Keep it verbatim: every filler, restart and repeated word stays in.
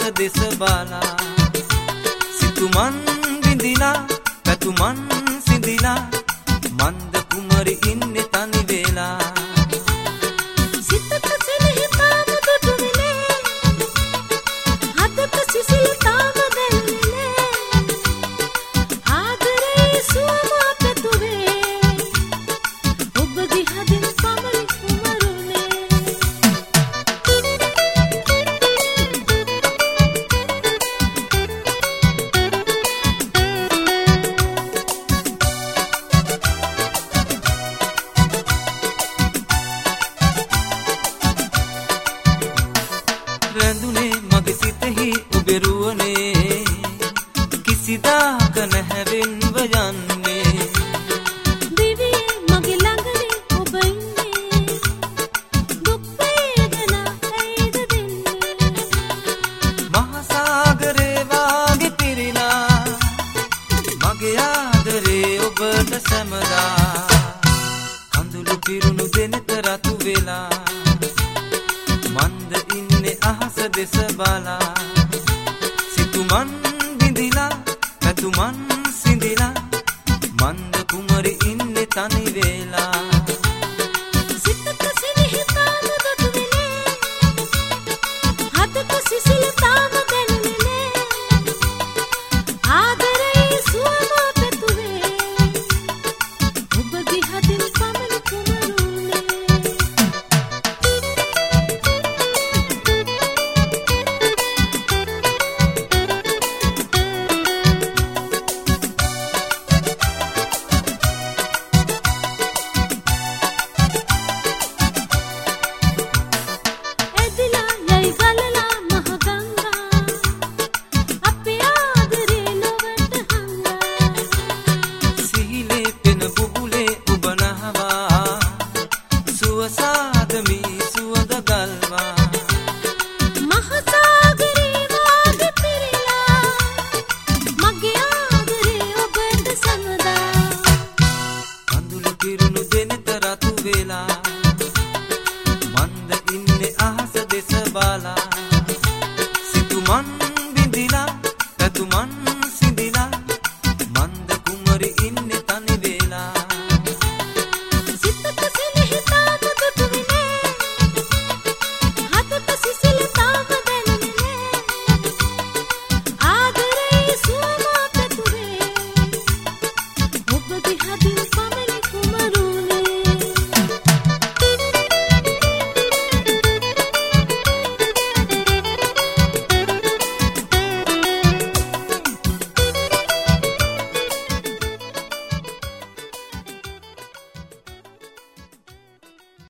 දෙස බලා සිතුමන් විඳිලා පැතුමන් සිඳිලා මන්ද කුමරි ඉන්නේ තනි වෙලා සිතට සෙනෙහි තාම දුටු විනේ හදට සිසිල තාම දැල්විනේ ආදරේ සුවම පැතුවේ ඔබගේ හදින් පමණි කුමරුනේ රැඳුනේ මගේ සිතෙහි ඔබේ රුවනේ කිසිදාක නැහැවෙන්ව යන්නේ දිවියේ මගේ ළඟනේ ඔබ ඉන්නේ දුක් වේදනා ඇයිද දෙන්නේ මහා සාගරේ වාගේ පිරිලා මගේ ආදරේ ඔබට සැමදා කඳුළු පිරුණු දෙනත රතු වෙලා මන්ද ඉන්නේ අහස දෙස බලා සිතුමන් විඳිලා පැතුමන් සිඳිලා මන්ද කුමරි ඉන්නේ තනි වෙලා සිතට සෙනෙහි තාම දුටු විනේ හදට සිසිල තාම දැනුනේ ආදරේ සුවම පැතුවේ ඔබගේ හදින් පමණි කුමරුනේ එදිලා යයි ගලලා මහ ගංගා අපේ ආදරේ නොවට හංගා සිහිලේ පෙන බුබුලේ ඔබ නහවා සුවසාද මී සුවඳ ගල්වා මහ සාගරේ වාගේ පිරිලා මගේ ආදරේ ඔබට සමදා කඳුළු පිරුණු දෙනත රතු වෙලා මන්ද ඉන්නේ අහස දෙස බලා සිතුමන් විඳිලා පැතුමන්